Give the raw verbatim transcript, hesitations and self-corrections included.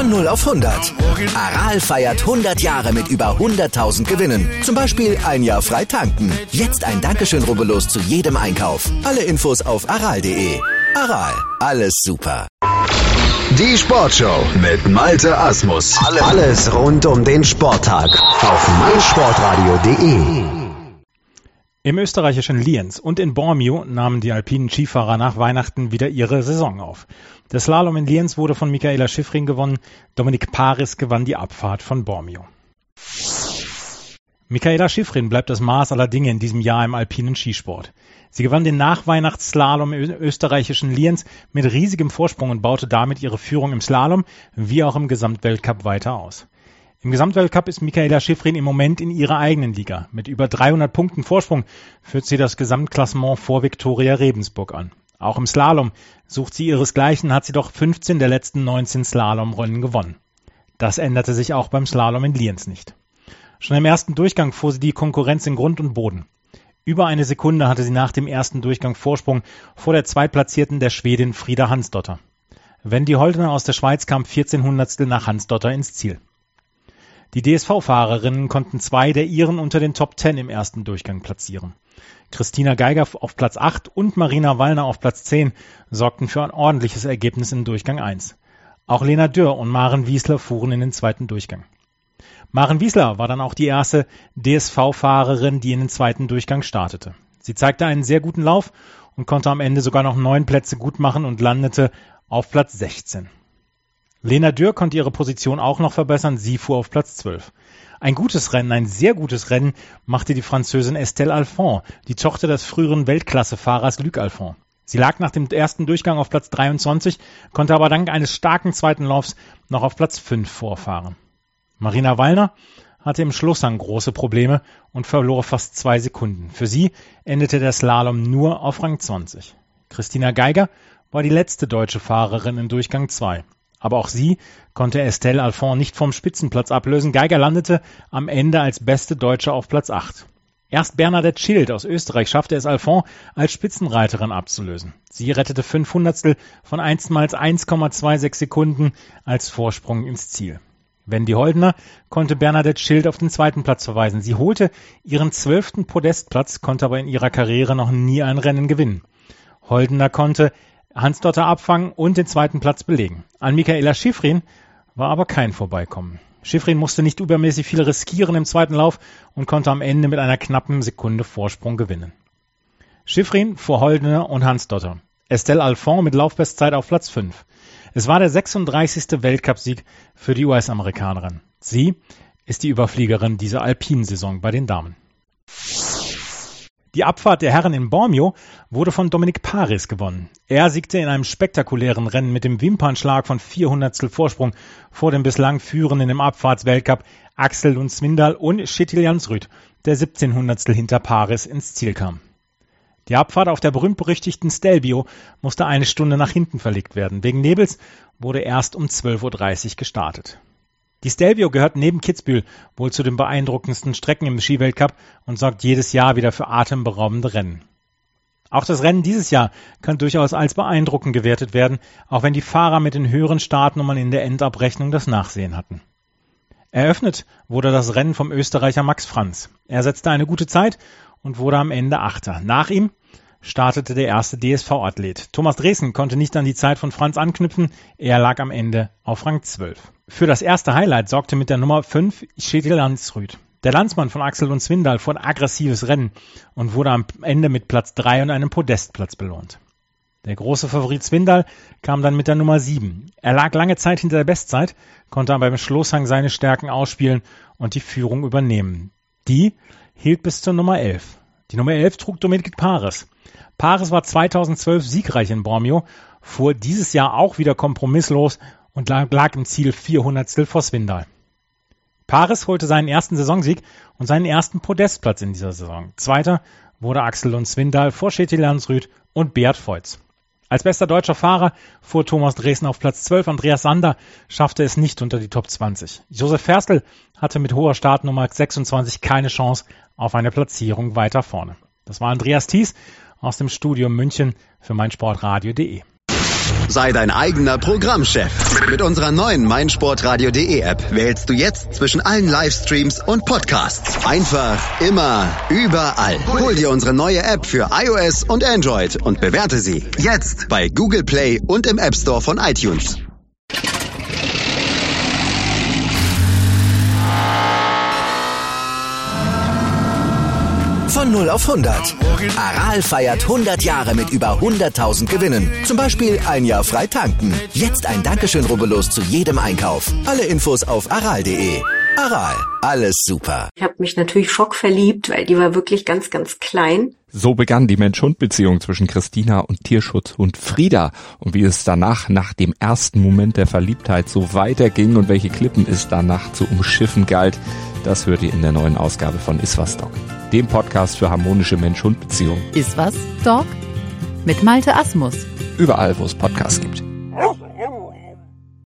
Von null auf hundert. Aral feiert hundert Jahre mit über hunderttausend Gewinnen. Zum Beispiel ein Jahr frei tanken. Jetzt ein Dankeschön, rubbellos zu jedem Einkauf. Alle Infos auf aral punkt de. Aral, alles super. Die Sportshow mit Malte Asmus. Alles rund um den Sporttag auf meinsportradio punkt de. Im österreichischen Lienz und in Bormio nahmen die alpinen Skifahrer nach Weihnachten wieder ihre Saison auf. Der Slalom in Lienz wurde von Michaela Shiffrin gewonnen. Dominic Paris gewann die Abfahrt von Bormio. Michaela Shiffrin bleibt das Maß aller Dinge in diesem Jahr im alpinen Skisport. Sie gewann den Nachweihnachtsslalom im österreichischen Lienz mit riesigem Vorsprung und baute damit ihre Führung im Slalom wie auch im Gesamtweltcup weiter aus. Im Gesamtweltcup ist Michaela Shiffrin im Moment in ihrer eigenen Liga. Mit über dreihundert Punkten Vorsprung führt sie das Gesamtklassement vor Viktoria Rebensburg an. Auch im Slalom sucht sie ihresgleichen, hat sie doch fünfzehn der letzten neunzehn Slalomrennen gewonnen. Das änderte sich auch beim Slalom in Lienz nicht. Schon im ersten Durchgang fuhr sie die Konkurrenz in Grund und Boden. Über eine Sekunde hatte sie nach dem ersten Durchgang Vorsprung vor der Zweitplatzierten, der Schwedin Frida Hansdotter. Wendy Holdener aus der Schweiz kam vierzehn Hundertstel nach Hansdotter ins Ziel. Die D S V-Fahrerinnen konnten zwei der ihren unter den Top Ten im ersten Durchgang platzieren. Christina Geiger auf Platz acht und Marina Wallner auf Platz zehn sorgten für ein ordentliches Ergebnis in Durchgang eins. Auch Lena Dürr und Maren Wiesler fuhren in den zweiten Durchgang. Maren Wiesler war dann auch die erste D S V-Fahrerin, die in den zweiten Durchgang startete. Sie zeigte einen sehr guten Lauf und konnte am Ende sogar noch neun Plätze gut machen und landete auf Platz sechzehn. Lena Dürr konnte ihre Position auch noch verbessern, sie fuhr auf Platz zwölf. Ein gutes Rennen, ein sehr gutes Rennen machte die Französin Estelle Alphon, die Tochter des früheren Weltklassefahrers Luc Alphon. Sie lag nach dem ersten Durchgang auf Platz dreiundzwanzig, konnte aber dank eines starken zweiten Laufs noch auf Platz fünf vorfahren. Marina Wallner hatte im Schlusshang große Probleme und verlor fast zwei Sekunden. Für sie endete der Slalom nur auf Rang zwanzig. Christina Geiger war die letzte deutsche Fahrerin in Durchgang zwei. Aber auch sie konnte Estelle Alphon nicht vom Spitzenplatz ablösen. Geiger landete am Ende als beste Deutsche auf Platz acht. Erst Bernadette Schild aus Österreich schaffte es Alphon als Spitzenreiterin abzulösen. Sie rettete fünf Hundertstel von einstmals eins Komma sechsundzwanzig Sekunden als Vorsprung ins Ziel. Wendy Holdener konnte Bernadette Schild auf den zweiten Platz verweisen. Sie holte ihren zwölften Podestplatz, konnte aber in ihrer Karriere noch nie ein Rennen gewinnen. Holdener konnte Hansdotter abfangen und den zweiten Platz belegen. An Michaela Shiffrin war aber kein Vorbeikommen. Shiffrin musste nicht übermäßig viel riskieren im zweiten Lauf und konnte am Ende mit einer knappen Sekunde Vorsprung gewinnen. Shiffrin vor Holdener und Hansdotter. Estelle Alphon mit Laufbestzeit auf Platz fünf. Es war der sechsunddreißigste Weltcupsieg für die U S-Amerikanerin. Sie ist die Überfliegerin dieser Alpinsaison bei den Damen. Die Abfahrt der Herren in Bormio wurde von Dominic Paris gewonnen. Er siegte in einem spektakulären Rennen mit dem Wimpernschlag von vier Hundertstel Vorsprung vor dem bislang Führenden im Abfahrtsweltcup Axel Lund Svindal und Kjetil Jansrud, der siebzehn Hundertstel hinter Paris ins Ziel kam. Die Abfahrt auf der berühmt-berüchtigten Stelvio musste eine Stunde nach hinten verlegt werden. Wegen Nebels wurde erst um zwölf Uhr dreißig gestartet. Die Stelvio gehört neben Kitzbühel wohl zu den beeindruckendsten Strecken im Skiweltcup und sorgt jedes Jahr wieder für atemberaubende Rennen. Auch das Rennen dieses Jahr kann durchaus als beeindruckend gewertet werden, auch wenn die Fahrer mit den höheren Startnummern in der Endabrechnung das Nachsehen hatten. Eröffnet wurde das Rennen vom Österreicher Max Franz. Er setzte eine gute Zeit und wurde am Ende Achter. Nach ihm startete der erste D S V-Athlet. Thomas Dresen konnte nicht an die Zeit von Franz anknüpfen, er lag am Ende auf Rang zwölf. Für das erste Highlight sorgte mit der Nummer fünf Kjetil Jansrud. Der Landsmann von Axel Lund Svindal fuhr ein aggressives Rennen und wurde am Ende mit Platz drei und einem Podestplatz belohnt. Der große Favorit Svindal kam dann mit der Nummer sieben. Er lag lange Zeit hinter der Bestzeit, konnte aber im Schlusshang seine Stärken ausspielen und die Führung übernehmen. Die hielt bis zur Nummer elf. Die Nummer elf trug Dominic Paris. Paris war zweitausendzwölf siegreich in Bormio, fuhr dieses Jahr auch wieder kompromisslos und lag, lag im Ziel vier Hundertstel vor Svindal. Paris holte seinen ersten Saisonsieg und seinen ersten Podestplatz in dieser Saison. Zweiter wurde Axel Lund Svindal vor Kjetil Jansrud und Beat Feuz. Als bester deutscher Fahrer fuhr Thomas Dresen auf Platz zwölf. Andreas Sander schaffte es nicht unter die Top zwanzig. Josef Ferstl hatte mit hoher Startnummer sechsundzwanzig keine Chance auf eine Platzierung weiter vorne. Das war Andreas Thies aus dem Studio München für meinsportradio punkt de. Sei dein eigener Programmchef. Mit unserer neuen meinsportradio.de App wählst du jetzt zwischen allen Livestreams und Podcasts. Einfach, immer, überall. Hol dir unsere neue App für iOS und Android und bewerte sie jetzt bei Google Play und im App Store von iTunes. Von null auf hundert. Aral feiert hundert Jahre mit über hunderttausend Gewinnen. Zum Beispiel ein Jahr frei tanken. Jetzt ein Dankeschön, rubbellos zu jedem Einkauf. Alle Infos auf aral punkt de. Aral, alles super. Ich habe mich natürlich schockverliebt, weil die war wirklich ganz, ganz klein. So begann die Mensch-Hund-Beziehung zwischen Christina und Tierschutzhund Frieda. Und wie es danach, nach dem ersten Moment der Verliebtheit, so weiterging und welche Klippen es danach zu umschiffen galt, das hört ihr in der neuen Ausgabe von Iswas Dog, dem Podcast für harmonische Mensch-Hund-Beziehungen. Iswas Dog? Mit Malte Asmus. Überall, wo es Podcasts gibt.